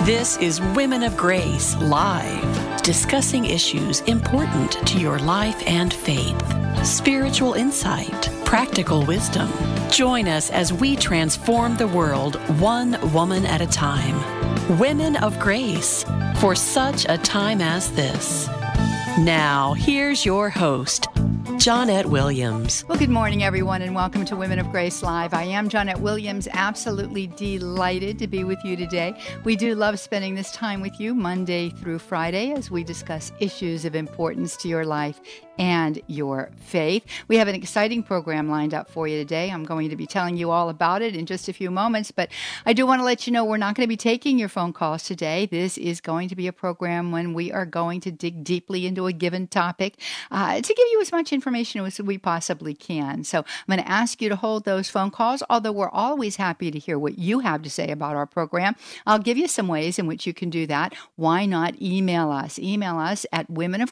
This is Women of Grace Live, discussing issues important to your life and faith, spiritual insight, practical wisdom. Join us as we transform the world one woman at a time. Women of Grace, for such a time as this. Now, here's your host, Johnnette Williams. Well, good morning, everyone, and welcome to Women of Grace Live. I am Johnnette Williams, absolutely delighted to be with you today. We do love spending this time with you Monday through Friday as we discuss issues of importance to your life and your faith. We have an exciting program lined up for you today. I'm going to be telling you all about it in just a few moments, but I do want to let you know we're not going to be taking your phone calls today. This is going to be a program when we are going to dig deeply into a given topic to give you as much information as we possibly can. So I'm going to ask you to hold those phone calls, although we're always happy to hear what you have to say about our program. I'll give you some ways in which you can do that. Why not email us? Email us at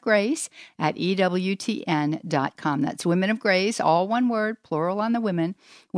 womenofgrace@ewtn.com. That's Women of Grace, all one word, plural on the women,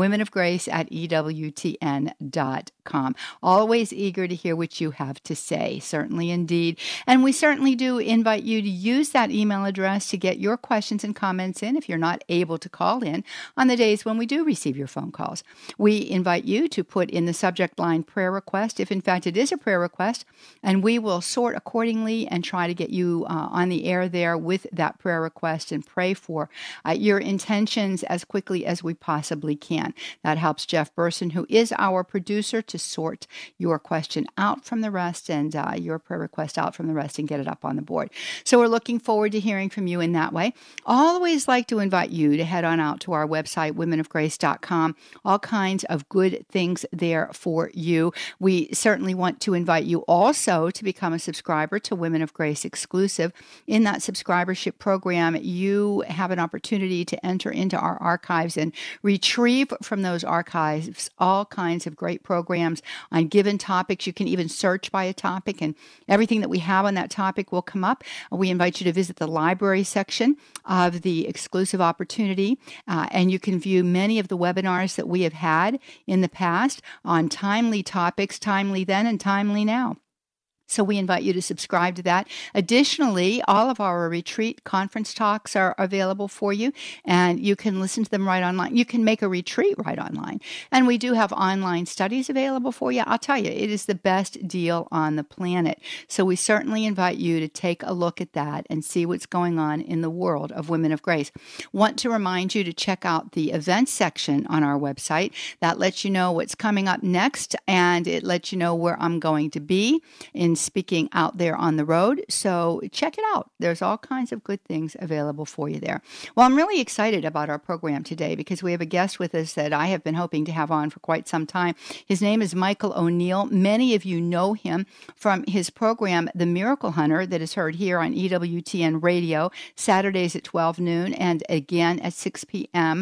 womenofgrace@ewtn.com. Always eager to hear what you have to say, certainly indeed. And we certainly do invite you to use that email address to get your questions and comments in if you're not able to call in on the days when we do receive your phone calls. We invite you to put in the subject line prayer request, if in fact it is a prayer request, and we will sort accordingly and try to get you on the air there with that prayer request and pray for your intentions as quickly as we possibly can. That helps Jeff Burson, who is our producer, to sort your question out from the rest and your prayer request out from the rest and get it up on the board. So we're looking forward to hearing from you in that way. Always like to invite you to head on out to our website, womenofgrace.com. All kinds of good things there for you. We certainly want to invite you also to become a subscriber to Women of Grace Exclusive. In that subscribership program, you have an opportunity to enter into our archives and retrieve from those archives all kinds of great programs on given topics. You can even search by a topic, and everything that we have on that topic will come up. We invite you to visit the library section of the exclusive opportunity, and you can view many of the webinars that we have had in the past on timely topics, timely then and timely now. So we invite you to subscribe to that. Additionally, all of our retreat conference talks are available for you, and you can listen to them right online. You can make a retreat right online. And we do have online studies available for you. I'll tell you, it is the best deal on the planet. So we certainly invite you to take a look at that and see what's going on in the world of Women of Grace. Want to remind you to check out the events section on our website. That lets you know what's coming up next, and it lets you know where I'm going to be in speaking out there on the road. So check it out. There's all kinds of good things available for you there. Well, I'm really excited about our program today because we have a guest with us that I have been hoping to have on for quite some time. His name is Michael O'Neill. Many of you know him from his program, The Miracle Hunter, that is heard here on EWTN Radio, Saturdays at 12 noon and again at 6 p.m.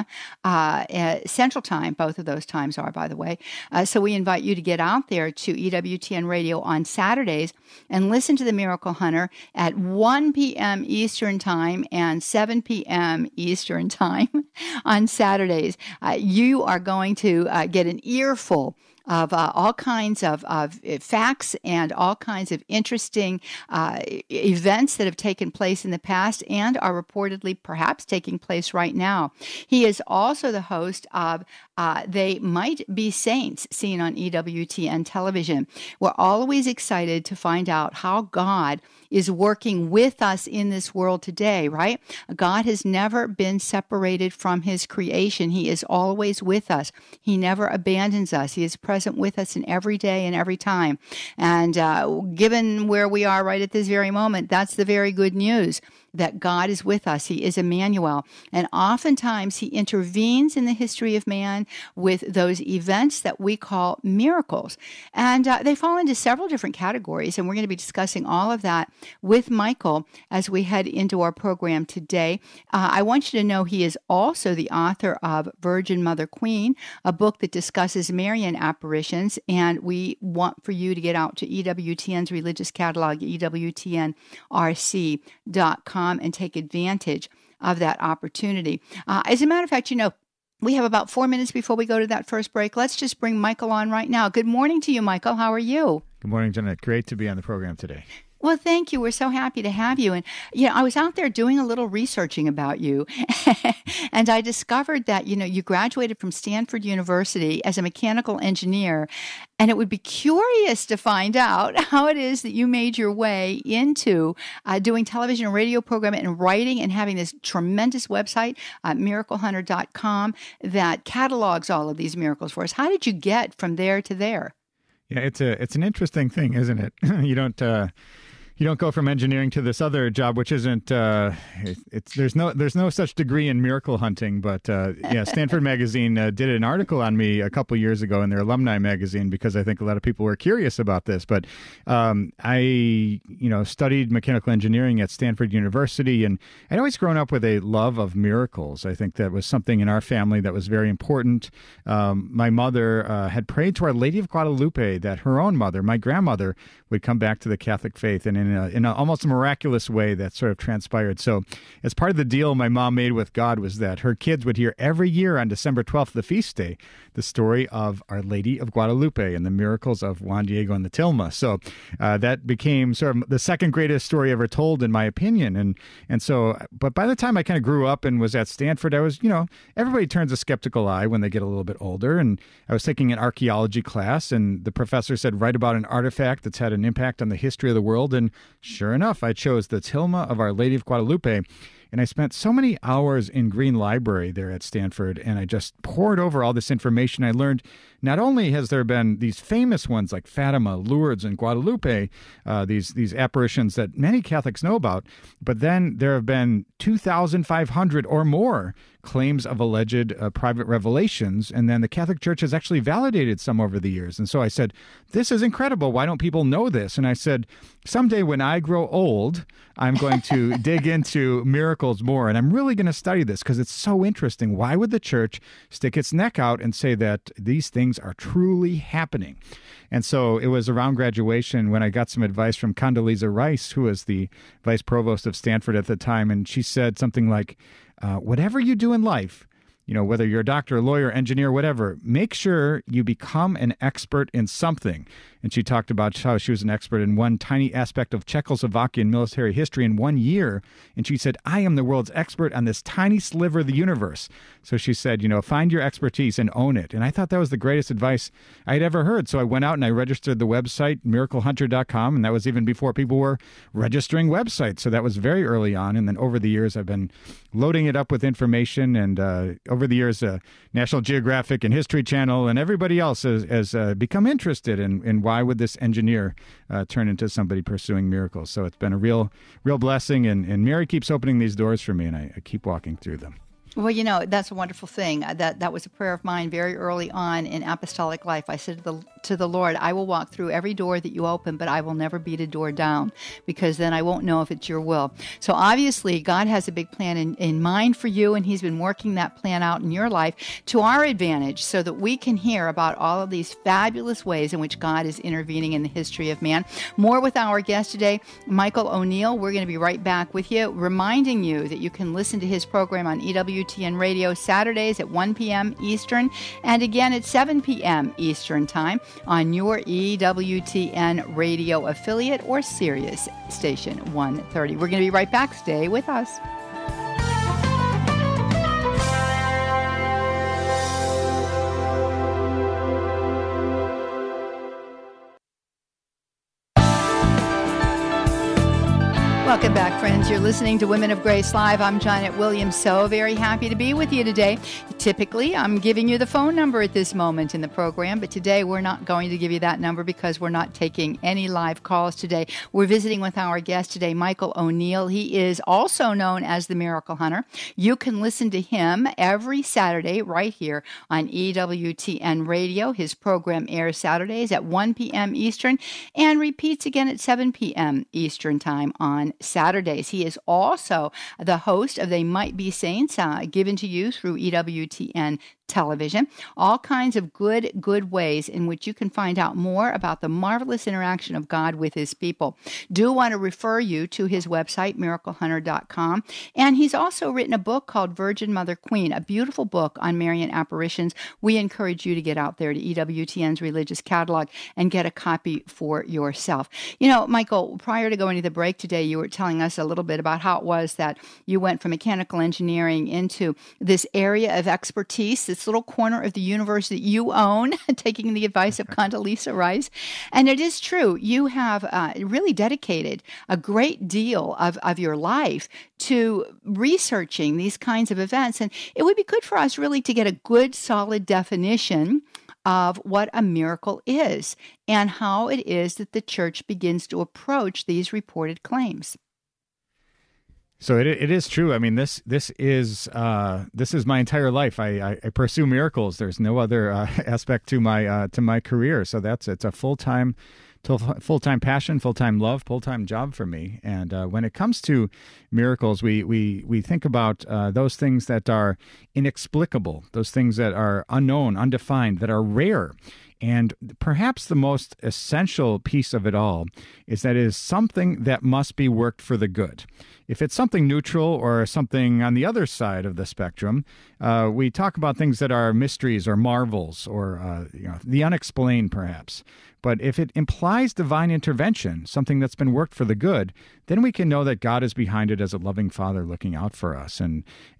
Central Time. Both of those times are, by the way. So we invite you to get out there to EWTN Radio on Saturdays and listen to The Miracle Hunter at 1 p.m. Eastern Time and 7 p.m. Eastern Time on Saturdays. You are going to get an earful of all kinds of facts and all kinds of interesting events that have taken place in the past and are reportedly perhaps taking place right now. He is also the host of They Might Be Saints, seen on EWTN television. We're always excited to find out how God is working with us in this world today, right? God has never been separated from his creation. He is always with us. He never abandons us. He is present with us in every day and every time. And given where we are right at this very moment, that's the very good news, that God is with us. He is Emmanuel. And oftentimes he intervenes in the history of man with those events that we call miracles. And they fall into several different categories. And we're going to be discussing all of that with Michael as we head into our program today. I want you to know he is also the author of Virgin Mother Queen, a book that discusses Marian apparitions. And we want for you to get out to EWTN's religious catalog, EWTNRC.com, and take advantage of that opportunity. As a matter of fact, we have about 4 minutes before we go to that first break. Let's just bring Michael on right now. Good morning to you, Michael. How are you? Good morning, Janet. Great to be on the program today. Well, thank you. We're so happy to have you. And, I was out there doing a little researching about you, and I discovered that, you graduated from Stanford University as a mechanical engineer, and it would be curious to find out how it is that you made your way into doing television and radio programming and writing and having this tremendous website, miraclehunter.com, that catalogs all of these miracles for us. How did you get from there to there? Yeah, it's an interesting thing, isn't it? You don't go from engineering to this other job, which isn't. There's no such degree in miracle hunting, but Stanford Magazine did an article on me a couple years ago in their alumni magazine because I think a lot of people were curious about this. But I studied mechanical engineering at Stanford University, and I'd always grown up with a love of miracles. I think that was something in our family that was very important. My mother had prayed to Our Lady of Guadalupe that her own mother, my grandmother, would come back to the Catholic faith, and in a almost miraculous way that sort of transpired. So as part of the deal my mom made with God was that her kids would hear every year on December 12th, the feast day, the story of Our Lady of Guadalupe and the miracles of Juan Diego and the Tilma. So that became sort of the second greatest story ever told, in my opinion. And so, but by the time I kind of grew up and was at Stanford, I was, everybody turns a skeptical eye when they get a little bit older. And I was taking an archaeology class, and the professor said, write about an artifact that's had an impact on the history of the world. And sure enough, I chose the Tilma of Our Lady of Guadalupe. And I spent so many hours in Green Library there at Stanford, and I just pored over all this information. I learned not only has there been these famous ones like Fatima, Lourdes, and Guadalupe, these apparitions that many Catholics know about, but then there have been 2,500 or more claims of alleged private revelations, and then the Catholic Church has actually validated some over the years. And so I said, this is incredible. Why don't people know this? And I said, someday when I grow old, I'm going to dig into miracles more, and I'm really going to study this because it's so interesting. Why would the Church stick its neck out and say that these things are truly happening? And so it was around graduation when I got some advice from Condoleezza Rice, who was the vice provost of Stanford at the time, and she said something like, whatever you do in life, whether you're a doctor, a lawyer, engineer, whatever, make sure you become an expert in something. And she talked about how she was an expert in one tiny aspect of Czechoslovakian military history in 1 year. And she said, I am the world's expert on this tiny sliver of the universe. So she said, find your expertise and own it. And I thought that was the greatest advice I had ever heard. So I went out and I registered the website, miraclehunter.com. And that was even before people were registering websites. So that was very early on. And then over the years, I've been loading it up with information. And over the years, National Geographic and History Channel and everybody else has become interested in why would this engineer turn into somebody pursuing miracles. So it's been a real blessing, and Mary keeps opening these doors for me, and I keep walking through them. Well, that's a wonderful thing. That was a prayer of mine very early on in apostolic life. I said to the Lord, I will walk through every door that you open, but I will never beat a door down, because then I won't know if it's your will. So obviously, God has a big plan in mind for you, and he's been working that plan out in your life to our advantage so that we can hear about all of these fabulous ways in which God is intervening in the history of man. More with our guest today, Michael O'Neill. We're going to be right back with you, reminding you that you can listen to his program on EWTN Radio Saturdays at 1 p.m. Eastern, and again at 7 p.m. Eastern Time on your EWTN Radio affiliate or Sirius Station 130. We're going to be right back. Stay with us. Welcome back, friends. You're listening to Women of Grace Live. I'm Janet Williams. So very happy to be with you today. Typically, I'm giving you the phone number at this moment in the program, but today we're not going to give you that number because we're not taking any live calls today. We're visiting with our guest today, Michael O'Neill. He is also known as the Miracle Hunter. You can listen to him every Saturday right here on EWTN Radio. His program airs Saturdays at 1 p.m. Eastern and repeats again at 7 p.m. Eastern Time on Saturdays. He is also the host of They Might Be Saints, given to you through EWTN television. All kinds of good ways in which you can find out more about the marvelous interaction of God with his people. Do want to refer you to his website, miraclehunter.com. And he's also written a book called Virgin Mother Queen, a beautiful book on Marian apparitions. We encourage you to get out there to EWTN's Religious Catalog and get a copy for yourself. You know, Michael, prior to going to the break today, you were telling us a little bit about how it was that you went from mechanical engineering into this area of expertise, this little corner of the universe that you own, taking the advice of Condoleezza Rice. And it is true, you have really dedicated a great deal of your life to researching these kinds of events. And it would be good for us really to get a good, solid definition of what a miracle is and how it is that the church begins to approach these reported claims. So it is true. I mean, this is my entire life. I pursue miracles. There's no other aspect to my career. So it's a full-time passion, full-time love, full-time job for me. And when it comes to miracles, we think about those things that are inexplicable, those things that are unknown, undefined, that are rare. And perhaps the most essential piece of it all is that it is something that must be worked for the good. If it's something neutral or something on the other side of the spectrum, we talk about things that are mysteries or marvels or the unexplained perhaps. But if it implies divine intervention, something that's been worked for the good, then we can know that God is behind it as a loving Father looking out for us. And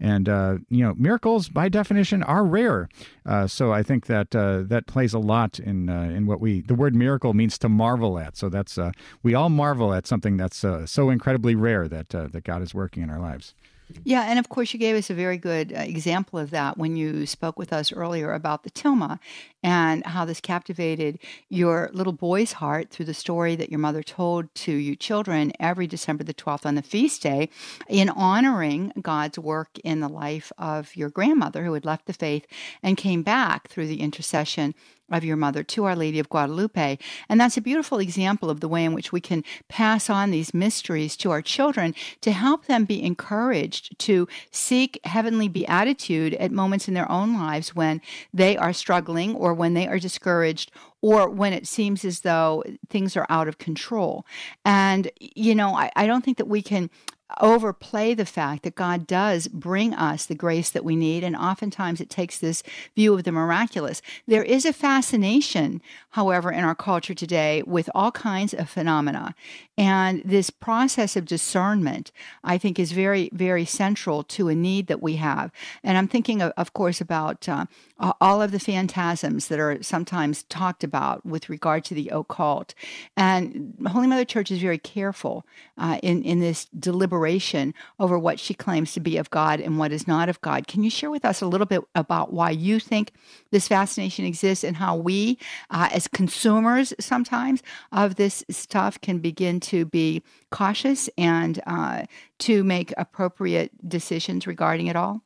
miracles by definition are rare. So I think that that plays a lot in what the word miracle means to marvel at. So that's we all marvel at something that's so incredibly rare that God is working in our lives. Yeah, and of course you gave us a very good example of that when you spoke with us earlier about the tilma and how this captivated your little boy's heart through the story that your mother told to you children every December the 12th on the feast day in honoring God's work in the life of your grandmother who had left the faith and came back through the intercession of your mother to Our Lady of Guadalupe. And that's a beautiful example of the way in which we can pass on these mysteries to our children to help them be encouraged to seek heavenly beatitude at moments in their own lives when they are struggling or when they are discouraged or when it seems as though things are out of control. And, I don't think that we can overplay the fact that God does bring us the grace that we need, and oftentimes it takes this view of the miraculous. There is a fascination, however, in our culture today with all kinds of phenomena, and this process of discernment, I think, is very, very central to a need that we have. And I'm thinking, of course, about all of the phantasms that are sometimes talked about with regard to the occult. And Holy Mother Church is very careful in this deliberation over what she claims to be of God and what is not of God. Can you share with us a little bit about why you think this fascination exists and how we, as consumers sometimes of this stuff, can begin to be cautious and to make appropriate decisions regarding it all?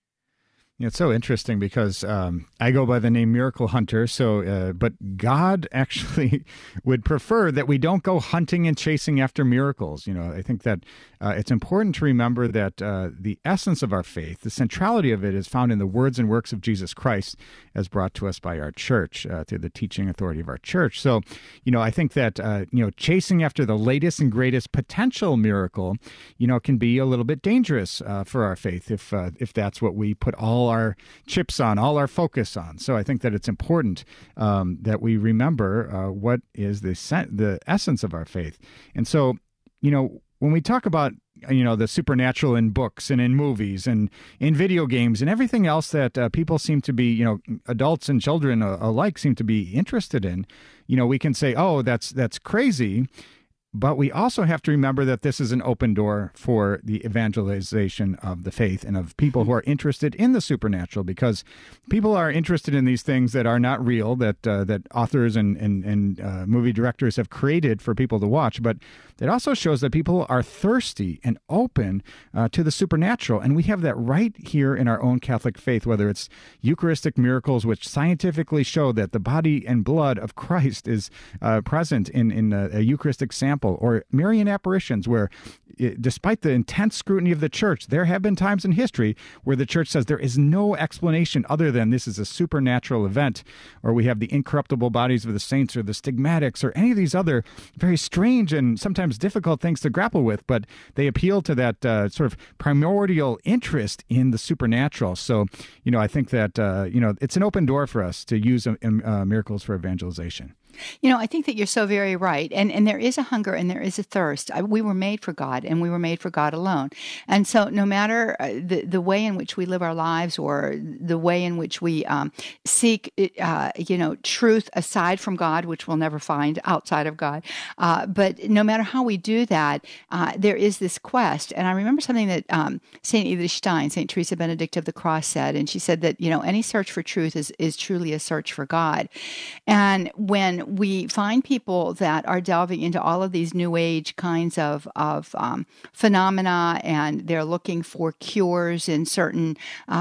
It's so interesting because I go by the name Miracle Hunter. But God actually would prefer that we don't go hunting and chasing after miracles. I think that it's important to remember that the essence of our faith, the centrality of it, is found in the words and works of Jesus Christ, as brought to us by our church through the teaching authority of our church. So, I think that chasing after the latest and greatest potential miracle, can be a little bit dangerous for our faith if that's what we put all our chips on, all our focus on. So I think that it's important that we remember what is the essence of our faith. And so, when we talk about, the supernatural in books and in movies and in video games and everything else that people seem to be, adults and children alike seem to be interested in, we can say, oh, that's crazy. But we also have to remember that this is an open door for the evangelization of the faith and of people who are interested in the supernatural, because people are interested in these things that are not real, that authors and movie directors have created for people to watch. But it also shows that people are thirsty and open to the supernatural. And we have that right here in our own Catholic faith, whether it's Eucharistic miracles, which scientifically show that the body and blood of Christ is present in a Eucharistic sample, or Marian apparitions, where despite the intense scrutiny of the church, there have been times in history where the church says there is no explanation other than this is a supernatural event, or we have the incorruptible bodies of the saints or the stigmatics or any of these other very strange and sometimes difficult things to grapple with, but they appeal to that sort of primordial interest in the supernatural. So, I think that, it's an open door for us to use miracles for evangelization. I think that you're so very right. And there is a hunger and there is a thirst. We were made for God and we were made for God alone. And so no matter the way in which we live our lives or the way in which we seek, truth aside from God, which we'll never find outside of God. But no matter how we do that, there is this quest. And I remember something that St. Edith Stein, St. Teresa Benedict of the Cross said, and she said that, any search for truth is truly a search for God. And when we find people that are delving into all of these new age kinds of phenomena, and they're looking for cures in certain,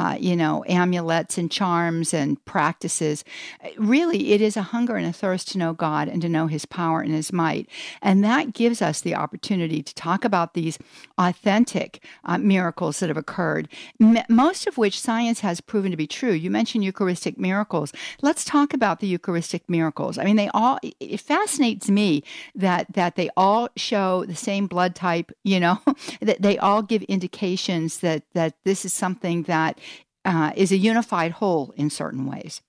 amulets and charms and practices. Really, it is a hunger and a thirst to know God and to know His power and His might. And that gives us the opportunity to talk about these authentic miracles that have occurred, most of which science has proven to be true. You mentioned Eucharistic miracles. Let's talk about the Eucharistic miracles. I mean, it fascinates me that they all show the same blood type, that they all give indications that this is something that is a unified whole in certain ways.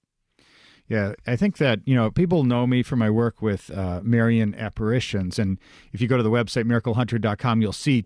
Yeah, I think that, people know me for my work with Marian apparitions. And if you go to the website, miraclehunter.com, you'll see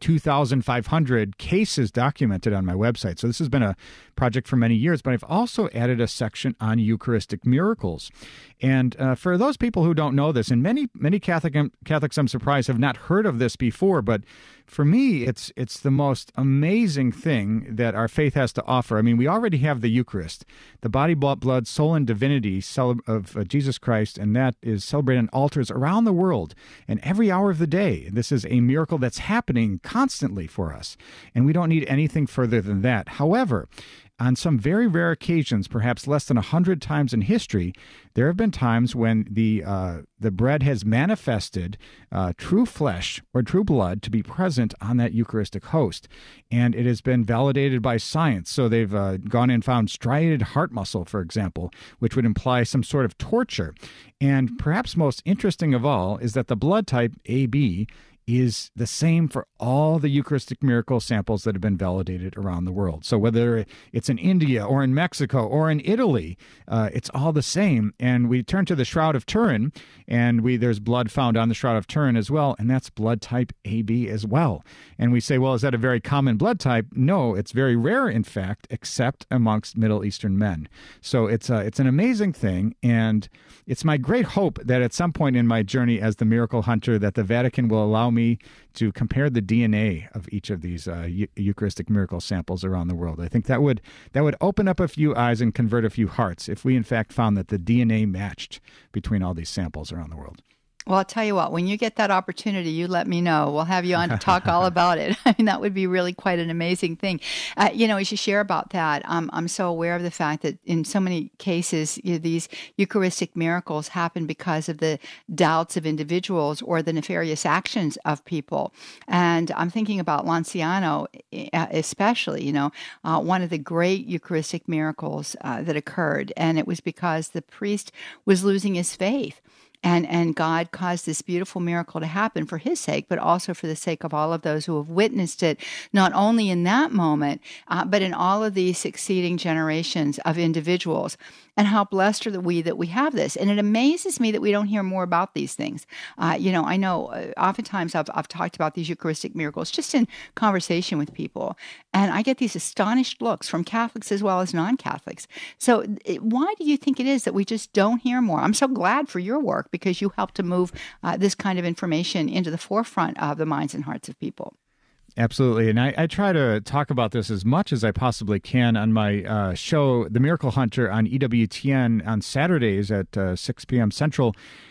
2,500 cases documented on my website. So this has been a project for many years, but I've also added a section on Eucharistic miracles. And for those people who don't know this, and many Catholics, I'm surprised, have not heard of this before, but for me, it's the most amazing thing that our faith has to offer. I mean, we already have the Eucharist, the body, blood, soul, and divinity of Jesus Christ, and that is celebrated on altars around the world and every hour of the day. This is a miracle that's happening constantly for us, and we don't need anything further than that. However, on some very rare occasions, perhaps less than 100 times in history, there have been times when the bread has manifested true flesh or true blood to be present on that Eucharistic host. And it has been validated by science. So they've gone and found striated heart muscle, for example, which would imply some sort of torture. And perhaps most interesting of all is that the blood type AB is the same for all the Eucharistic miracle samples that have been validated around the world. So whether it's in India or in Mexico or in Italy, it's all the same. And we turn to the Shroud of Turin, and there's blood found on the Shroud of Turin as well, and that's blood type AB as well. And we say, well, is that a very common blood type? No, it's very rare, in fact, except amongst Middle Eastern men. So it's an amazing thing, and it's my great hope that at some point in my journey as the miracle hunter that the Vatican will allow me to compare the DNA of each of these Eucharistic miracle samples around the world. I think that would open up a few eyes and convert a few hearts if we in fact found that the DNA matched between all these samples around the world. Well, I'll tell you what, when you get that opportunity, you let me know. We'll have you on to talk all about it. I mean, that would be really quite an amazing thing. As you share about that, I'm so aware of the fact that in so many cases, these Eucharistic miracles happen because of the doubts of individuals or the nefarious actions of people. And I'm thinking about Lanciano especially, one of the great Eucharistic miracles that occurred. And it was because the priest was losing his faith. And God caused this beautiful miracle to happen for his sake, but also for the sake of all of those who have witnessed it, not only in that moment, but in all of these succeeding generations of individuals. And how blessed are we that we have this. And it amazes me that we don't hear more about these things. I know oftentimes I've talked about these Eucharistic miracles just in conversation with people. And I get these astonished looks from Catholics as well as non-Catholics. So why do you think it is that we just don't hear more? I'm so glad for your work because you help to move this kind of information into the forefront of the minds and hearts of people. Absolutely. And I try to talk about this as much as I possibly can on my show, The Miracle Hunter, on EWTN on Saturdays at 6 p.m. Central.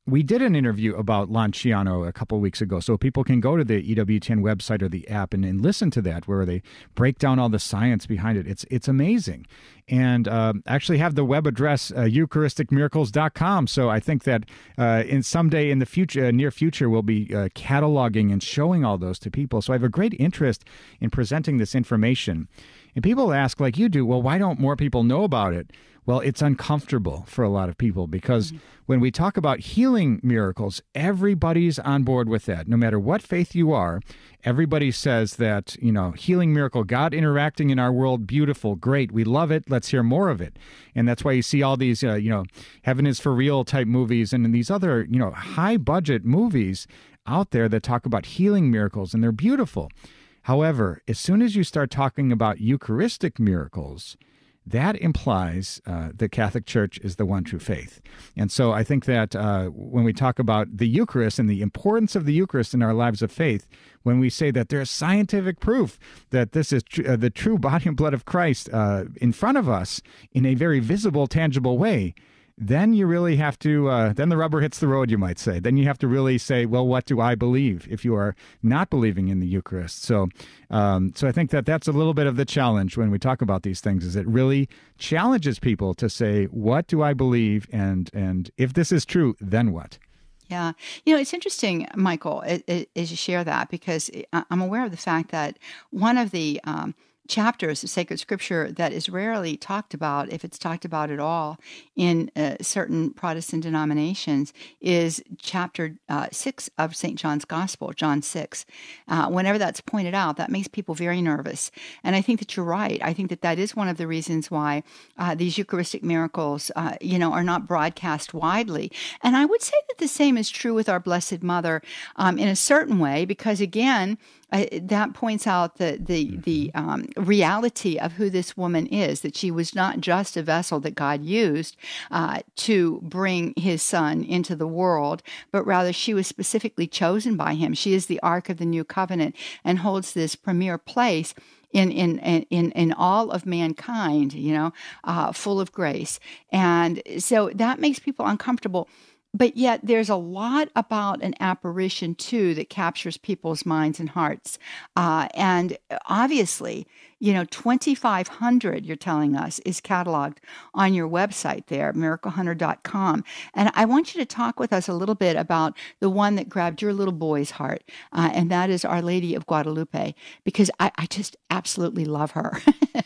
we did an interview about Lanciano a couple of weeks ago, so people can go to the EWTN website or the app and listen to that, where they break down all the science behind it. It's amazing. And actually have the web address eucharisticmiracles.com. So I think that someday in the future, near future, we'll be cataloging and showing all those to people. So I have a great interest in presenting this information. And people ask, like you do, well, why don't more people know about it? Well, it's uncomfortable for a lot of people because when we talk about healing miracles, everybody's on board with that. No matter what faith you are, everybody says that, healing miracle, God interacting in our world, beautiful, great, we love it, let's hear more of it. And that's why you see all these, Heaven is for Real type movies and these other, high budget movies out there that talk about healing miracles, and they're beautiful. However, as soon as you start talking about Eucharistic miracles, that implies the Catholic Church is the one true faith. And so I think that when we talk about the Eucharist and the importance of the Eucharist in our lives of faith, when we say that there's scientific proof that this is the true body and blood of Christ in front of us in a very visible, tangible way, then you really have to, then the rubber hits the road, you might say. Then you have to really say, well, what do I believe if you are not believing in the Eucharist? So I think that that's a little bit of the challenge when we talk about these things, is it really challenges people to say, what do I believe? And if this is true, then what? Yeah. It's interesting, Michael, as you share that, because I'm aware of the fact that one of the chapters of sacred scripture that is rarely talked about, if it's talked about at all, in certain Protestant denominations is chapter 6 of St. John's Gospel, John 6. Whenever that's pointed out, that makes people very nervous. And I think that you're right. I think that that is one of the reasons why these Eucharistic miracles, are not broadcast widely. And I would say that the same is true with our Blessed Mother in a certain way, because again, that points out the reality of who this woman is, that she was not just a vessel that God used to bring his son into the world, but rather she was specifically chosen by him. She is the Ark of the New Covenant and holds this premier place in all of mankind, full of grace. And so that makes people uncomfortable. But yet there's a lot about an apparition, too, that captures people's minds and hearts. And obviously, 2,500, you're telling us, is cataloged on your website there, miraclehunter.com. And I want you to talk with us a little bit about the one that grabbed your little boy's heart, and that is Our Lady of Guadalupe, because I just absolutely love her.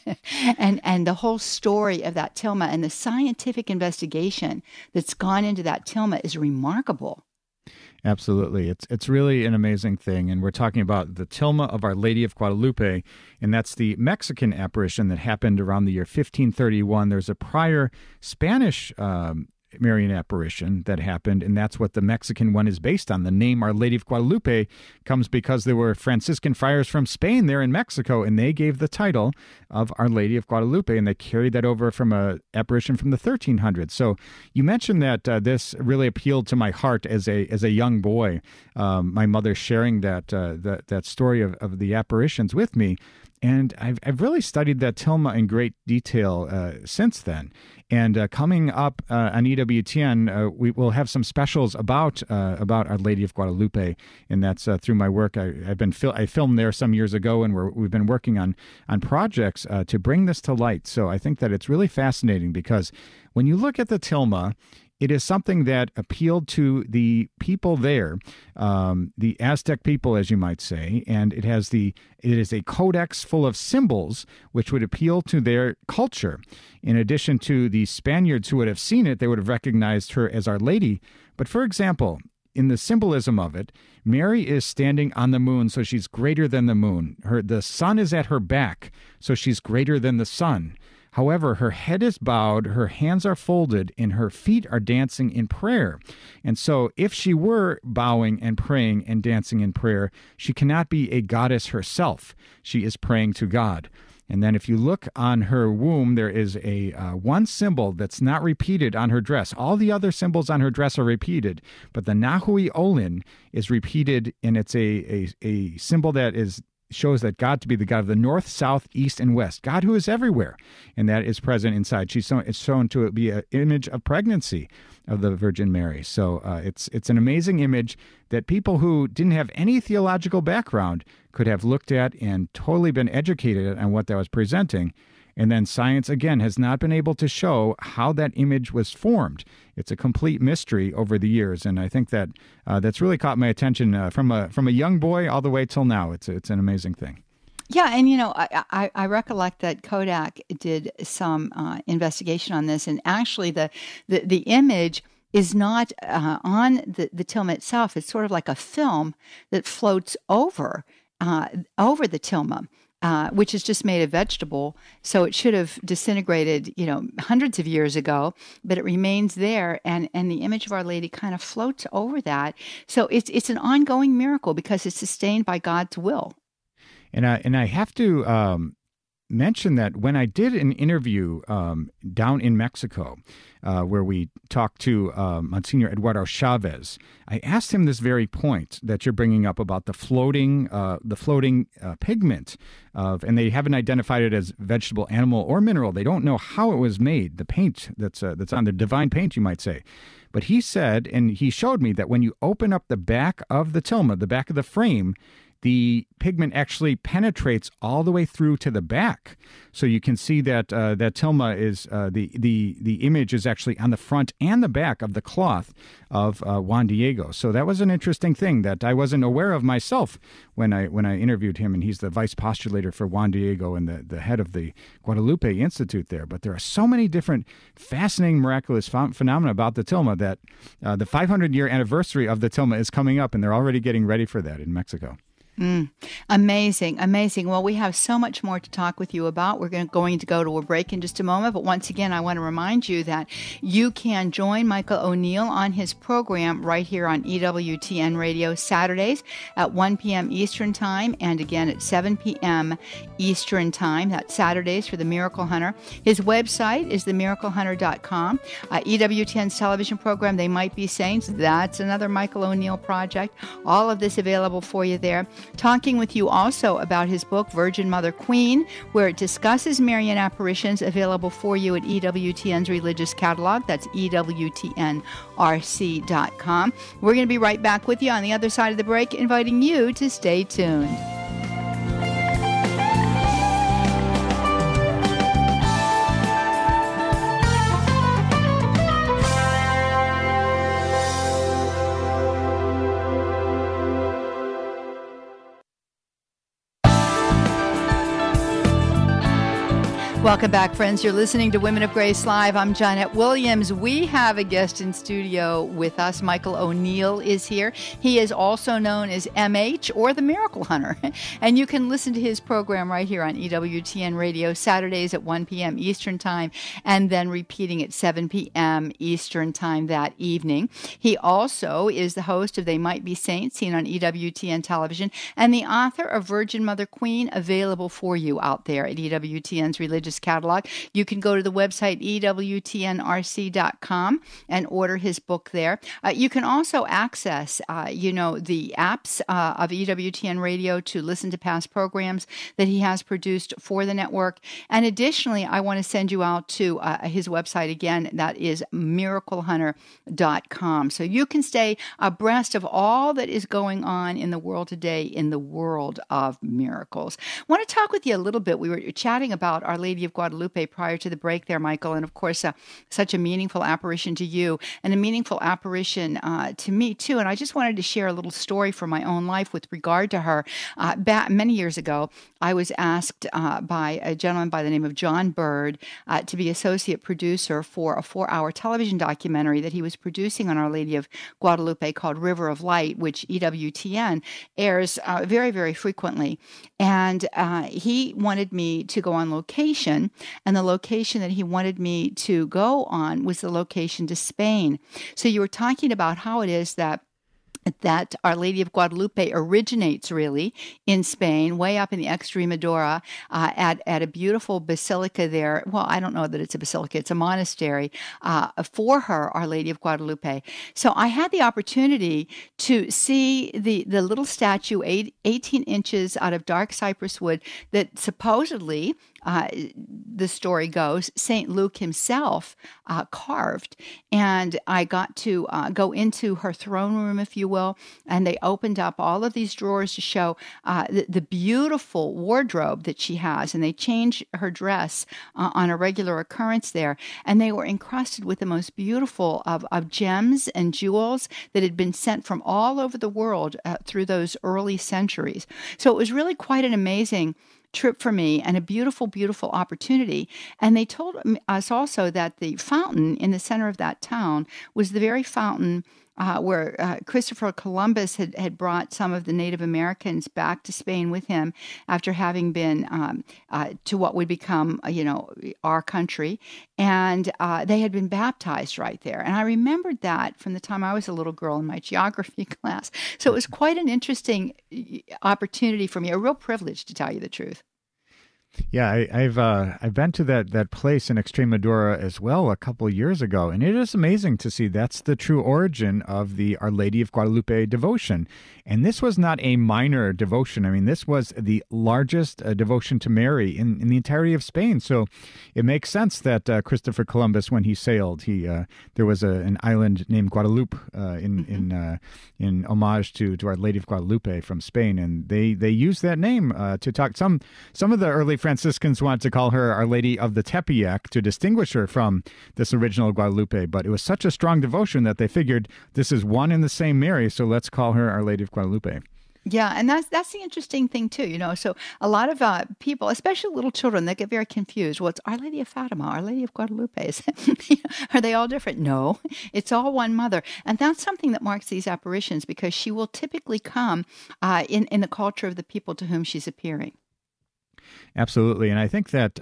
and the whole story of that tilma and the scientific investigation that's gone into that tilma is remarkable. Absolutely. It's really an amazing thing. And we're talking about the tilma of Our Lady of Guadalupe, and that's the Mexican apparition that happened around the year 1531. There's a prior Spanish Marian apparition that happened, and that's what the Mexican one is based on. The name Our Lady of Guadalupe comes because there were Franciscan friars from Spain there in Mexico, and they gave the title of Our Lady of Guadalupe, and they carried that over from a apparition from the 1300s. So you mentioned that this really appealed to my heart as a young boy. My mother sharing that story of the apparitions with me. And I've really studied that tilma in great detail since then. And coming up on EWTN, we will have some specials about Our Lady of Guadalupe, and that's through my work. I filmed there some years ago, and we've been working on projects to bring this to light. So I think that it's really fascinating because when you look at the tilma, it is something that appealed to the people there, the Aztec people, as you might say, and it is a codex full of symbols which would appeal to their culture. In addition to the Spaniards who would have seen it, they would have recognized her as Our Lady. But for example, in the symbolism of it, Mary is standing on the moon, so she's greater than the moon. The sun is at her back, so she's greater than the sun. However, her head is bowed, her hands are folded, and her feet are dancing in prayer. And so if she were bowing and praying and dancing in prayer, she cannot be a goddess herself. She is praying to God. And then if you look on her womb, there is a one symbol that's not repeated on her dress. All the other symbols on her dress are repeated, but the Nahui Olin is repeated, and it's a symbol that shows that God to be the God of the north, south, east, and west. God who is everywhere, and that is present inside. It's shown to be an image of pregnancy. of the Virgin Mary. So it's an amazing image that people who didn't have any theological background could have looked at and totally been educated on what that was presenting. And then science, again, has not been able to show how that image was formed. It's a complete mystery over the years, and I think that that's really caught my attention from a young boy all the way till now. It's an amazing thing. Yeah, and I recollect that Kodak did some investigation on this, and actually the image is not on the tilma itself. It's sort of like a film that floats over the tilma. Which is just made of vegetable, so it should have disintegrated, hundreds of years ago, but it remains there, and the image of Our Lady kind of floats over that. So it's an ongoing miracle because it's sustained by God's will. And I have to mention that when I did an interview down in Mexico, where we talked to Monsignor Eduardo Chavez, I asked him this very point that you're bringing up about the floating pigment and they haven't identified it as vegetable, animal, or mineral. They don't know how it was made. The paint that's on the divine paint, you might say. But he said, and he showed me that when you open up the back of the tilma, the back of the frame, the pigment actually penetrates all the way through to the back. So you can see that that tilma is the image is actually on the front and the back of the cloth of Juan Diego. So that was an interesting thing that I wasn't aware of myself when I interviewed him, and he's the vice postulator for Juan Diego and the head of the Guadalupe Institute there. But there are so many different fascinating, miraculous phenomena about the tilma that the 500-year anniversary of the tilma is coming up, and they're already getting ready for that in Mexico. Amazing. Well, we have so much more to talk with you about. We're going to go to a break in just a moment. But once again, I want to remind you that you can join Michael O'Neill on his program right here on EWTN Radio Saturdays at 1 p.m. Eastern Time and again at 7 p.m. Eastern Time. That's Saturdays for The Miracle Hunter. His website is themiraclehunter.com. EWTN's television program, They Might Be Saints, that's another Michael O'Neill project. All of this available for you there. Talking with you also about his book, Virgin Mother Queen, where it discusses Marian apparitions, available for you at EWTN's religious catalog. That's EWTNRC.com. We're going to be right back with you on the other side of the break, inviting you to stay tuned. Welcome back, friends. You're listening to Women of Grace Live. I'm Johnnette Williams. We have a guest in studio with us. Michael O'Neill is here. He is also known as MH or the Miracle Hunter. And you can listen to his program right here on EWTN Radio Saturdays at 1 p.m. Eastern Time and then repeating at 7 p.m. Eastern Time that evening. He also is the host of They Might Be Saints, seen on EWTN television, and the author of Virgin Mother Queen, available for you out there at EWTN's religious catalog. You can go to the website EWTNRC.com and order his book there. You can also access, the apps of EWTN Radio to listen to past programs that he has produced for the network. And additionally, I want to send you out to his website again. That is miraclehunter.com. So you can stay abreast of all that is going on in the world today in the world of miracles. I want to talk with you a little bit. We were chatting about Our Lady of Guadalupe prior to the break there, Michael, and of course, such a meaningful apparition to you and a meaningful apparition to me too. And I just wanted to share a little story from my own life with regard to her. Back many years ago, I was asked by a gentleman by the name of John Bird to be associate producer for a 4-hour television documentary that he was producing on Our Lady of Guadalupe called River of Light, which EWTN airs very, very frequently. And he wanted me to go on location, and the location that he wanted me to go on was the location to Spain. So you were talking about how it is that Our Lady of Guadalupe originates really in Spain, way up in the Extremadura, at a beautiful basilica there. Well, I don't know that it's a basilica, it's a monastery for her, Our Lady of Guadalupe. So I had the opportunity to see the little statue, 18 inches out of dark cypress wood, that supposedly the story goes, St. Luke himself carved. And I got to go into her throne room, if you will, and they opened up all of these drawers to show the beautiful wardrobe that she has. And they changed her dress on a regular occurrence there. And they were encrusted with the most beautiful of gems and jewels that had been sent from all over the world through those early centuries. So it was really quite an amazing trip for me and a beautiful, beautiful opportunity. And they told us also that the fountain in the center of that town was the very fountain where Christopher Columbus had brought some of the Native Americans back to Spain with him after having been to what would become, our country. And they had been baptized right there. And I remembered that from the time I was a little girl in my geography class. So it was quite an interesting opportunity for me, a real privilege, to tell you the truth. Yeah, I've been to that place in Extremadura as well a couple of years ago, and it is amazing to see that's the true origin of the Our Lady of Guadalupe devotion. And this was not a minor devotion. I mean, this was the largest devotion to Mary in the entirety of Spain. So it makes sense that Christopher Columbus, when he sailed, there was an island named Guadalupe in homage to Our Lady of Guadalupe from Spain, and they used that name to talk. Some of the early Franciscans wanted to call her Our Lady of the Tepeyac to distinguish her from this original Guadalupe, but it was such a strong devotion that they figured this is one and the same Mary, so let's call her Our Lady of Guadalupe. Yeah, and that's the interesting thing too, So a lot of people, especially little children, they get very confused. Well, it's Our Lady of Fatima, Our Lady of Guadalupe. Are they all different? No, it's all one mother, and that's something that marks these apparitions because she will typically come in the culture of the people to whom she's appearing. Absolutely. And I think that,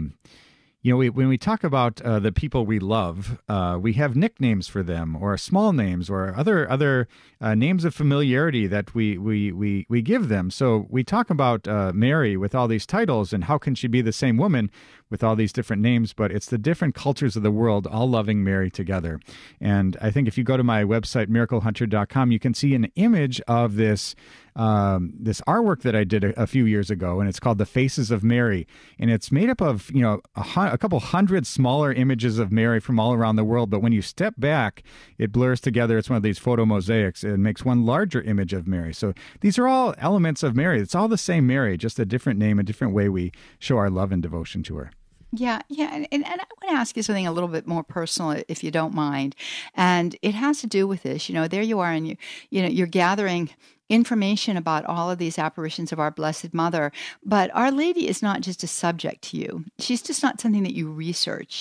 when we talk about the people we love, we have nicknames for them or small names or other names of familiarity that we give them. So we talk about Mary with all these titles and how can she be the same woman with all these different names, but it's the different cultures of the world all loving Mary together. And I think if you go to my website, miraclehunter.com, you can see an image of this artwork that I did a few years ago, and it's called The Faces of Mary. And it's made up of, a couple hundred smaller images of Mary from all around the world. But when you step back, it blurs together. It's one of these photo mosaics. It makes one larger image of Mary. So these are all elements of Mary. It's all the same Mary, just a different name, a different way we show our love and devotion to her. Yeah. And I want to ask you something a little bit more personal, if you don't mind. And it has to do with this. There you are, and you're gathering information about all of these apparitions of our Blessed Mother. But Our Lady is not just a subject to you. She's just not something that you research.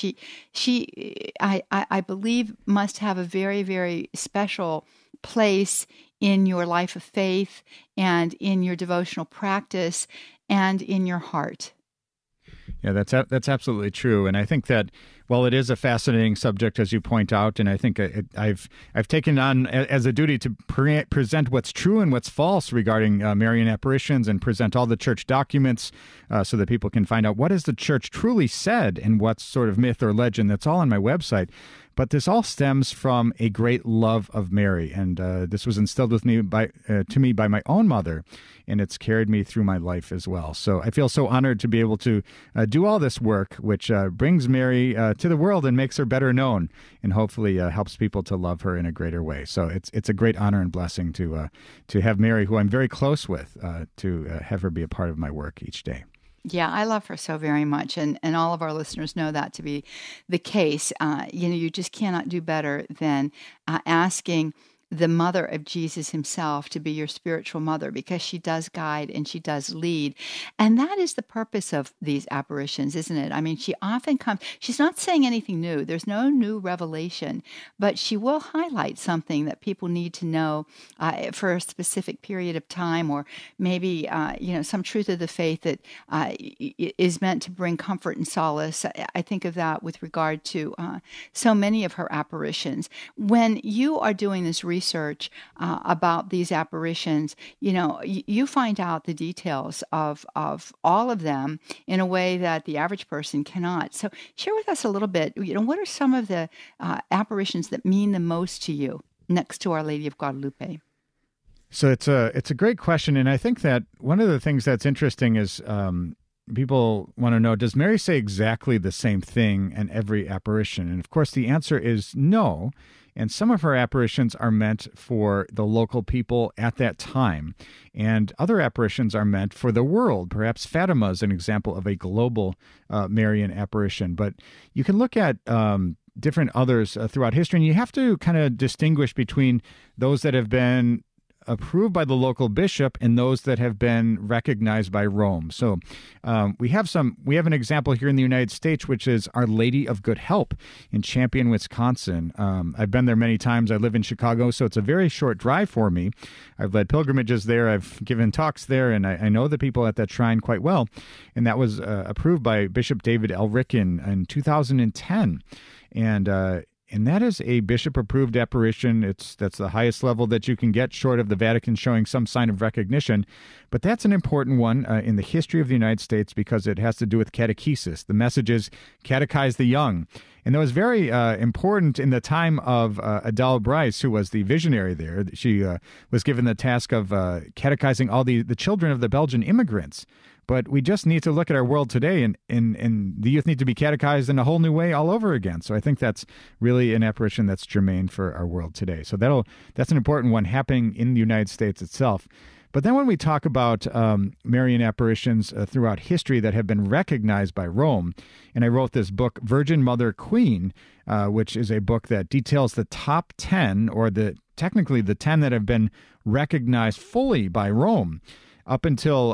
I believe, must have a very, very special place in your life of faith and in your devotional practice and in your heart. Yeah, that's absolutely true. And I think that while it is a fascinating subject, as you point out, and I think I've taken on as a duty to present what's true and what's false regarding Marian apparitions and present all the church documents so that people can find out what has the church truly said and what's sort of myth or legend. That's all on my website. But this all stems from a great love of Mary, and this was instilled to me by my own mother, and it's carried me through my life as well. So I feel so honored to be able to do all this work, which brings Mary to the world and makes her better known, and hopefully helps people to love her in a greater way. So it's a great honor and blessing to have Mary, who I'm very close with, to have her be a part of my work each day. Yeah, I love her so very much, and all of our listeners know that to be the case. You just cannot do better than asking the mother of Jesus himself to be your spiritual mother, because she does guide and she does lead. And that is the purpose of these apparitions, isn't it? I mean, she often comes, she's not saying anything new. There's no new revelation, but she will highlight something that people need to know for a specific period of time, or maybe, some truth of the faith that is meant to bring comfort and solace. I think of that with regard to so many of her apparitions. When you are doing this research about these apparitions, you find out the details of all of them in a way that the average person cannot. So share with us a little bit, what are some of the apparitions that mean the most to you next to Our Lady of Guadalupe? So it's a great question, and I think that one of the things that's interesting is people want to know, does Mary say exactly the same thing in every apparition? And of course, the answer is no. And some of her apparitions are meant for the local people at that time. And other apparitions are meant for the world. Perhaps Fatima is an example of a global Marian apparition. But you can look at different others throughout history, and you have to kind of distinguish between those that have been approved by the local bishop and those that have been recognized by Rome. So we have an example here in the United States, which is Our Lady of Good Help in Champion, Wisconsin. I've been there many times. I live in Chicago, so it's a very short drive for me. I've led pilgrimages there. I've given talks there, and I know the people at that shrine quite well. And that was approved by Bishop David L. Ricken in 2010. And that is a bishop-approved apparition. That's the highest level that you can get, short of the Vatican showing some sign of recognition. But that's an important one in the history of the United States because it has to do with catechesis. The message is catechize the young. And that was very important in the time of Adele Bryce, who was the visionary there. She was given the task of catechizing all the children of the Belgian immigrants. But we just need to look at our world today, and the youth need to be catechized in a whole new way all over again. So I think that's really an apparition that's germane for our world today. So that's an important one happening in the United States itself. But then when we talk about Marian apparitions throughout history that have been recognized by Rome, and I wrote this book, Virgin Mother Queen, which is a book that details the top 10, or technically the 10 that have been recognized fully by Rome. Up until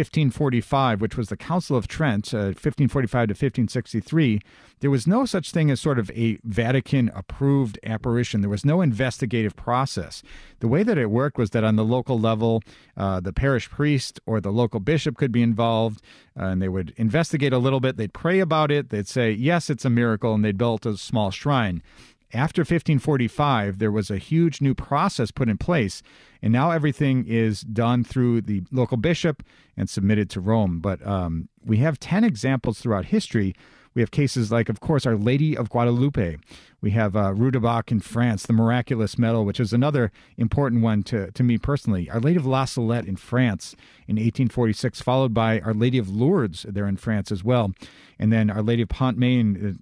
1545, which was the Council of Trent, 1545 to 1563, there was no such thing as sort of a Vatican-approved apparition. There was no investigative process. The way that it worked was that on the local level, the parish priest or the local bishop could be involved, and they would investigate a little bit. They'd pray about it. They'd say, yes, it's a miracle, and they'd build a small shrine. After 1545, there was a huge new process put in place, and now everything is done through the local bishop and submitted to Rome. But we have 10 examples throughout history. We have cases like, of course, Our Lady of Guadalupe. We have Rue de Bac in France, the Miraculous Medal, which is another important one to me personally. Our Lady of La Salette in France in 1846, followed by Our Lady of Lourdes there in France as well. And then Our Lady of Pont-Maine,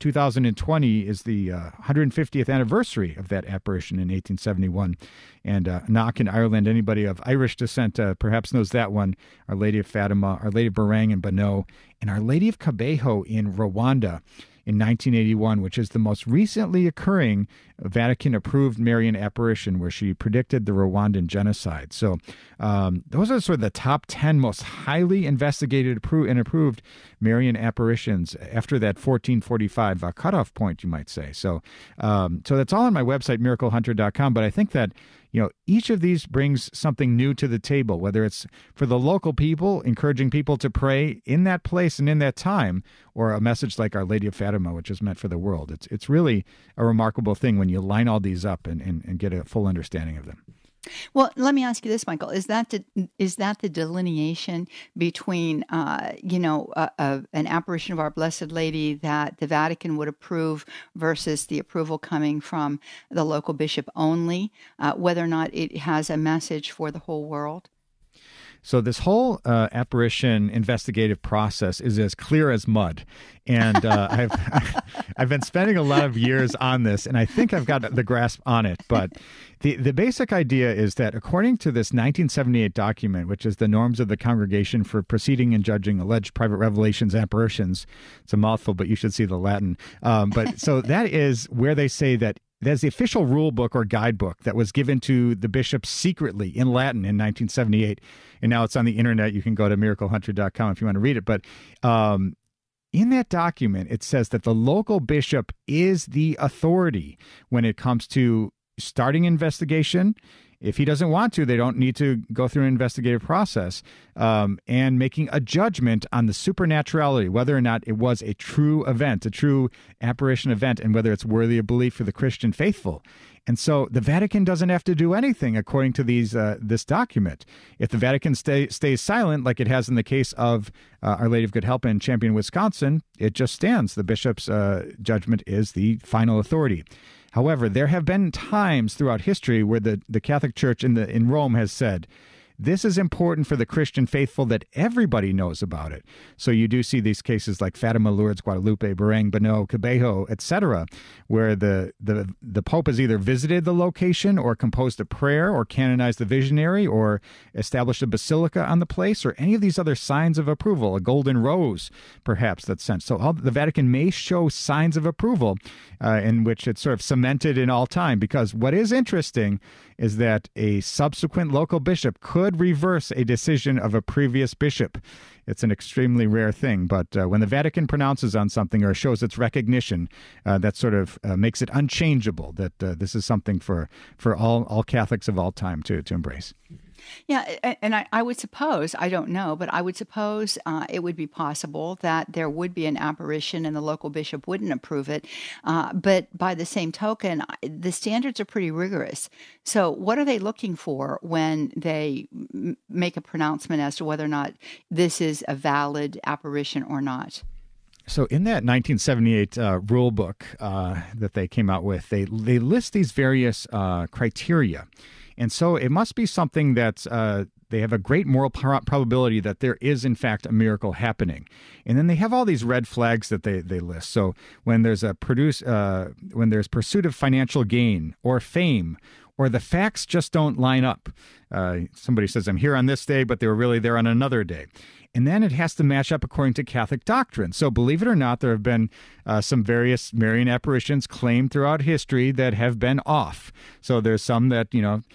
2020 is the 150th anniversary of that apparition in 1871. And Knock in Ireland, anybody of Irish descent perhaps knows that one. Our Lady of Fatima, Our Lady of Barang in Bano, and Our Lady of Kabeho in Rwanda in 1981, which is the most recently occurring Vatican-approved Marian apparition where she predicted the Rwandan genocide. So those are sort of the top 10 most highly investigated and approved Marian apparitions after that 1445 cutoff point, you might say. So that's all on my website, miraclehunter.com. But I think that each of these brings something new to the table, whether it's for the local people, encouraging people to pray in that place and in that time, or a message like Our Lady of Fatima, which is meant for the world. It's really a remarkable thing when you line all these up and get a full understanding of them. Well, let me ask you this, Michael. Is that the delineation between, an apparition of Our Blessed Lady that the Vatican would approve versus the approval coming from the local bishop only, whether or not it has a message for the whole world? So this whole apparition investigative process is as clear as mud. And I've been spending a lot of years on this, and I think I've got the grasp on it. But the basic idea is that according to this 1978 document, which is the Norms of the Congregation for Proceeding and Judging Alleged Private Revelations Apparitions, it's a mouthful, but you should see the Latin. But so that is where they say that there's the official rule book or guidebook that was given to the bishops secretly in Latin in 1978. And now it's on the internet. You can go to miraclehunter.com if you want to read it. But in that document, it says that the local bishop is the authority when it comes to starting investigation. If he doesn't want to, they don't need to go through an investigative process, and making a judgment on the supernaturality, whether or not it was a true event, a true apparition event, and whether it's worthy of belief for the Christian faithful. And so the Vatican doesn't have to do anything according to this document. If the Vatican stays silent, like it has in the case of Our Lady of Good Help in Champion, Wisconsin, it just stands. The bishop's judgment is the final authority. However, there have been times throughout history where the Catholic Church in Rome has said, this is important for the Christian faithful that everybody knows about it. So you do see these cases like Fatima, Lourdes, Guadalupe, Bereng, Bano, Cabejo, etc., where the Pope has either visited the location or composed a prayer or canonized the visionary or established a basilica on the place or any of these other signs of approval, a golden rose perhaps that's sent. So the Vatican may show signs of approval in which it's sort of cemented in all time, because what is interesting is that a subsequent local bishop could reverse a decision of a previous bishop. It's an extremely rare thing, but when the Vatican pronounces on something or shows its recognition, that sort of makes it unchangeable, that this is something for all Catholics of all time to embrace. Yeah, and I would suppose, I don't know, but I would suppose it would be possible that there would be an apparition and the local bishop wouldn't approve it. But by the same token, the standards are pretty rigorous. So what are they looking for when they make a pronouncement as to whether or not this is a valid apparition or not? So in that 1978 rule book that they came out with, they list these various criteria. And so it must be something that they have a great moral probability that there is, in fact, a miracle happening. And then they have all these red flags that they list. So when there's when there's pursuit of financial gain or fame, or the facts just don't line up. Somebody says, I'm here on this day, but they were really there on another day. And then it has to match up according to Catholic doctrine. So believe it or not, there have been some various Marian apparitions claimed throughout history that have been off. So there's some that,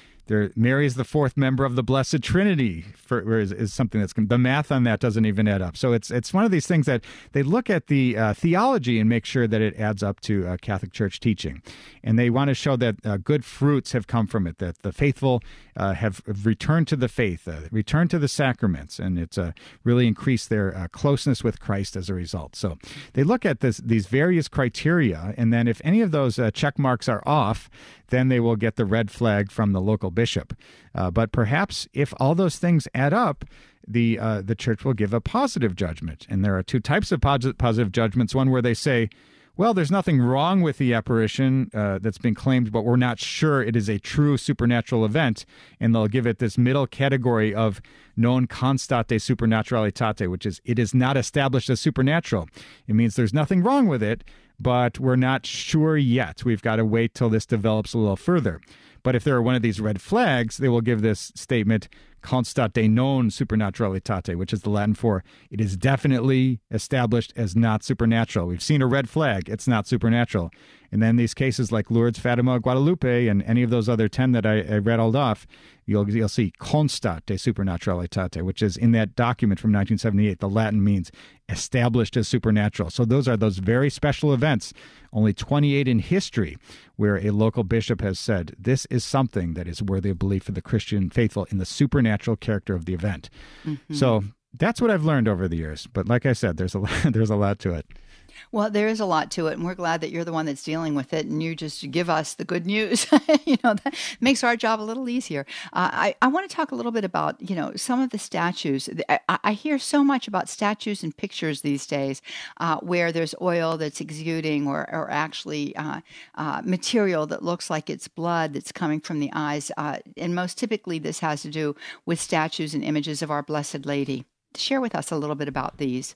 Mary is the fourth member of the Blessed Trinity, is something that's the math on that doesn't even add up. So it's one of these things that they look at the theology and make sure that it adds up to Catholic Church teaching, and they want to show that good fruits have come from it, that the faithful have returned to the faith, returned to the sacraments, and it's really increased their closeness with Christ as a result. So they look at these various criteria, and then if any of those check marks are off, then they will get the red flag from the local bishop. But perhaps if all those things add up, the church will give a positive judgment. And there are two types of positive judgments. One where they say, well, there's nothing wrong with the apparition that's been claimed, but we're not sure it is a true supernatural event. And they'll give it this middle category of non constate supernaturalitate, which is it is not established as supernatural. It means there's nothing wrong with it, but we're not sure yet. We've got to wait till this develops a little further. But if there are one of these red flags, they will give this statement, constate non supernaturalitate, which is the Latin for it is definitely established as not supernatural. We've seen a red flag. It's not supernatural. And then these cases like Lourdes, Fatima, Guadalupe, and any of those other 10 that I rattled off, you'll see constate supernaturalitate, which is in that document from 1978. The Latin means established as supernatural. So those are those very special events, only 28 in history, where a local bishop has said, this is something that is worthy of belief for the Christian faithful in the supernatural character of the event. Mm-hmm. So that's what I've learned over the years. But like I said, there's a lot to it. Well, there is a lot to it, and we're glad that you're the one that's dealing with it, and you just give us the good news. That makes our job a little easier. I want to talk a little bit about, some of the statues. I hear so much about statues and pictures these days where there's oil that's exuding or actually material that looks like it's blood that's coming from the eyes. And most typically, this has to do with statues and images of Our Blessed Lady. Share with us a little bit about these.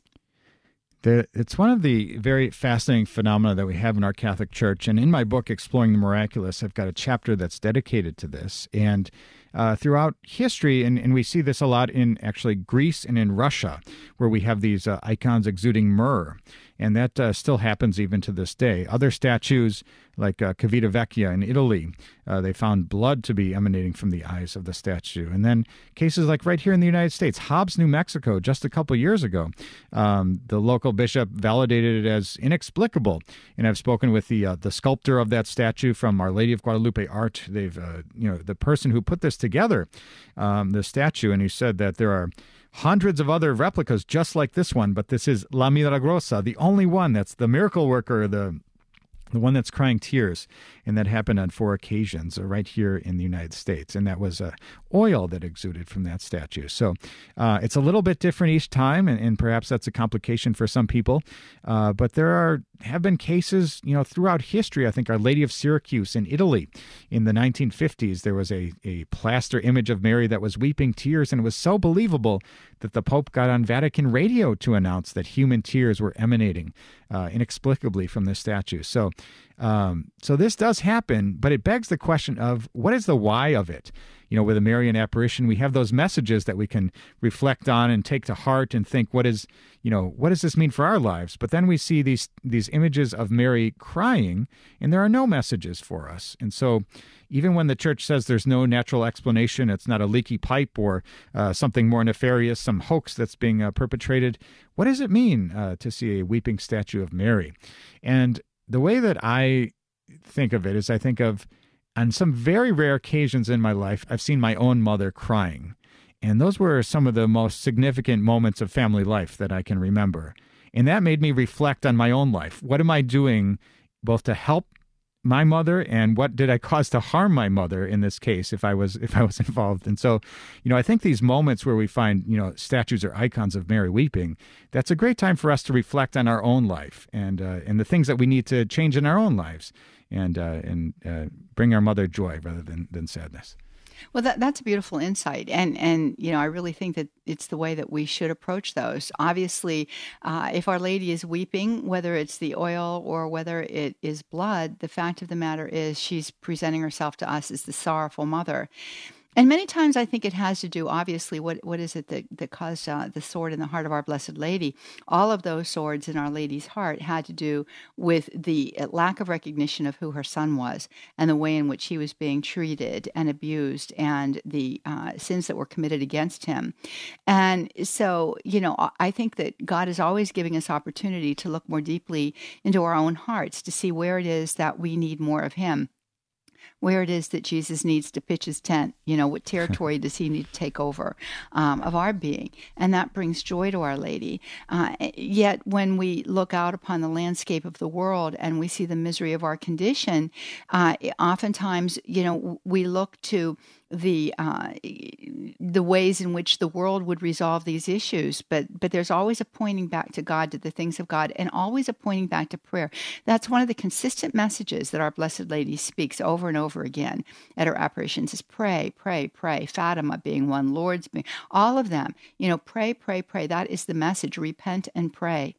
It's one of the very fascinating phenomena that we have in our Catholic Church. And in my book, Exploring the Miraculous, I've got a chapter that's dedicated to this. And throughout history, and we see this a lot in actually Greece and in Russia, where we have these icons exuding myrrh. And that still happens even to this day. Other statues, like Civita Vecchia in Italy, they found blood to be emanating from the eyes of the statue. And then cases like right here in the United States, Hobbs, New Mexico, just a couple years ago, the local bishop validated it as inexplicable. And I've spoken with the sculptor of that statue from Our Lady of Guadalupe Art. They've, the person who put this together, the statue, and he said that there are hundreds of other replicas just like this one, but this is La Milagrosa, the only one that's the miracle worker, the one that's crying tears. And that happened on 4 occasions right here in the United States. And that was oil that exuded from that statue. So it's a little bit different each time, and perhaps that's a complication for some people. But there are have been cases, throughout history. I think Our Lady of Syracuse in Italy in the 1950s, there was a plaster image of Mary that was weeping tears, and it was so believable that the Pope got on Vatican radio to announce that human tears were emanating inexplicably from this statue. So this does happen, but it begs the question of what is the why of it? With a Marian apparition, we have those messages that we can reflect on and take to heart and think, what does this mean for our lives? But then we see these images of Mary crying, and there are no messages for us. And so even when the church says there's no natural explanation, it's not a leaky pipe or something more nefarious, some hoax that's being perpetrated, what does it mean to see a weeping statue of Mary? And the way that I think of it is I think of, on some very rare occasions in my life, I've seen my own mother crying. And those were some of the most significant moments of family life that I can remember. And that made me reflect on my own life. What am I doing both to help my mother, and what did I cause to harm my mother in this case if I was involved? And so, I think these moments where we find, statues or icons of Mary weeping, that's a great time for us to reflect on our own life and the things that we need to change in our own lives and bring our mother joy rather than sadness. Well, that's a beautiful insight, and I really think that it's the way that we should approach those. Obviously, if Our Lady is weeping, whether it's the oil or whether it is blood, the fact of the matter is she's presenting herself to us as the sorrowful mother. And many times I think it has to do, obviously, what is it that caused the sword in the heart of our Blessed Lady? All of those swords in Our Lady's heart had to do with the lack of recognition of who her son was and the way in which he was being treated and abused and the sins that were committed against him. And so, I think that God is always giving us opportunity to look more deeply into our own hearts to see where it is that we need more of him. Where it is that Jesus needs to pitch his tent, what territory does he need to take over of our being? And that brings joy to Our Lady. Yet when we look out upon the landscape of the world and we see the misery of our condition, oftentimes, we look to the ways in which the world would resolve these issues, but there's always a pointing back to God, to the things of God, and always a pointing back to prayer. That's one of the consistent messages that our Blessed Lady speaks over and over again at her apparitions is pray, pray, pray. Fatima being one, Lourdes being, all of them, pray, pray, pray. That is the message, repent and pray.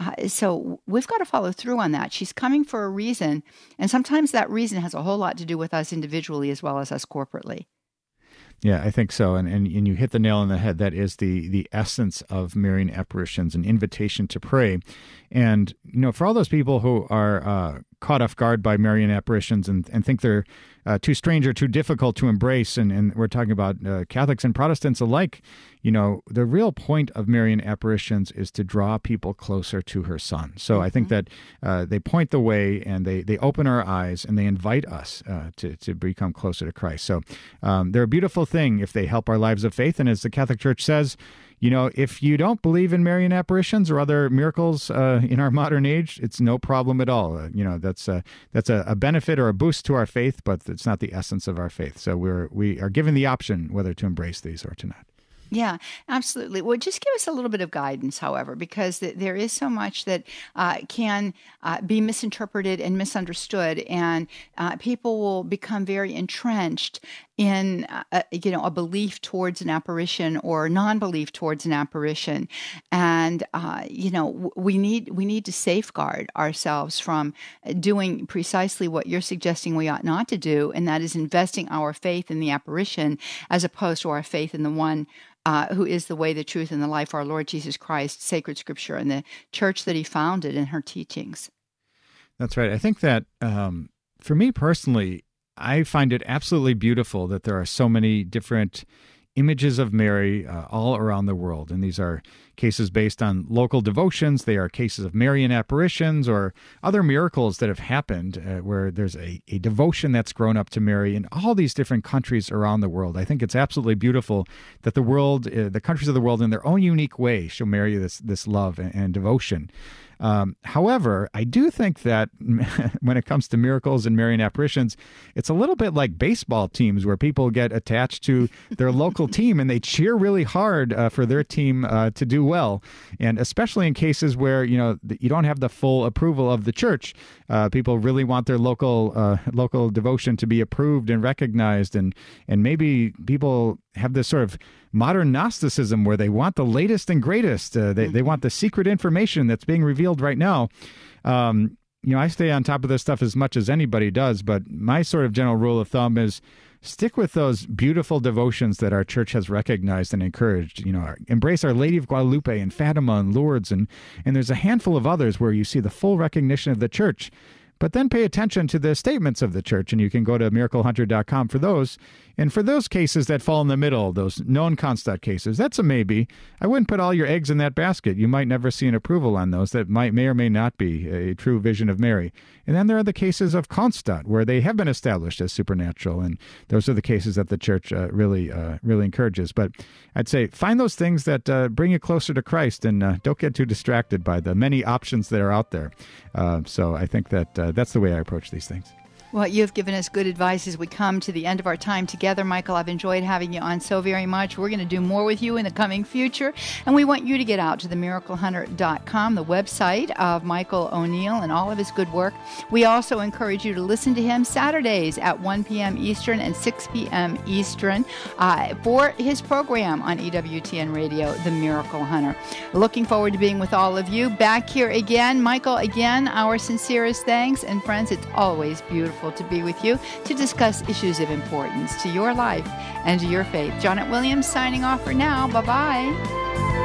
So we've got to follow through on that. She's coming for a reason, and sometimes that reason has a whole lot to do with us individually as well as us corporately. Yeah, I think so. And you hit the nail on the head. That is the essence of Marian apparitions, an invitation to pray. And, for all those people who are caught off guard by Marian apparitions and think they're too strange or too difficult to embrace, and we're talking about Catholics and Protestants alike, the real point of Marian apparitions is to draw people closer to her son. So I think that they point the way, and they open our eyes, and they invite us to become closer to Christ. So they're a beautiful thing if they help our lives of faith. And as the Catholic Church says, if you don't believe in Marian apparitions or other miracles in our modern age, it's no problem at all. That's a benefit or a boost to our faith, but it's not the essence of our faith. So we are given the option whether to embrace these or to not. Yeah, absolutely. Well, just give us a little bit of guidance, however, because there is so much that can be misinterpreted and misunderstood, and people will become very entrenched in a belief towards an apparition or non-belief towards an apparition, and we need to safeguard ourselves from doing precisely what you're suggesting we ought not to do, and that is investing our faith in the apparition as opposed to our faith in the one who is the way, the truth, and the life, our Lord Jesus Christ, sacred Scripture, and the church that he founded and her teachings. That's right. I think that for me personally, I find it absolutely beautiful that there are so many different images of Mary all around the world. And these are cases based on local devotions. They are cases of Marian apparitions or other miracles that have happened where there's a devotion that's grown up to Mary in all these different countries around the world. I think it's absolutely beautiful that the world, the countries of the world in their own unique way show Mary this love and devotion. However, I do think that when it comes to miracles and Marian apparitions, it's a little bit like baseball teams where people get attached to their local team and they cheer really hard for their team to do well. And especially in cases where, you don't have the full approval of the church, people really want their local devotion to be approved and recognized. And maybe people have this sort of modern Gnosticism where they want the latest and greatest. They want the secret information that's being revealed right now. I stay on top of this stuff as much as anybody does, but my sort of general rule of thumb is stick with those beautiful devotions that our church has recognized and encouraged. Embrace Our Lady of Guadalupe and Fatima and Lourdes, and there's a handful of others where you see the full recognition of the church. But then pay attention to the statements of the church, and you can go to miraclehunter.com for those. And for those cases that fall in the middle, those known constat cases, that's a maybe. I wouldn't put all your eggs in that basket. You might never see an approval on those. That may or may not be a true vision of Mary. And then there are the cases of constat, where they have been established as supernatural, and those are the cases that the church really encourages. But I'd say find those things that bring you closer to Christ, and don't get too distracted by the many options that are out there. So I think that that's the way I approach these things. Well, you've given us good advice as we come to the end of our time together, Michael. I've enjoyed having you on so very much. We're going to do more with you in the coming future, and we want you to get out to the miraclehunter.com, the website of Michael O'Neill and all of his good work. We also encourage you to listen to him Saturdays at 1 p.m. Eastern and 6 p.m. Eastern for his program on EWTN Radio, The Miracle Hunter. Looking forward to being with all of you back here again. Michael, again, our sincerest thanks, and friends, it's always beautiful to be with you to discuss issues of importance to your life and to your faith. Janet Williams signing off for now. Bye-bye.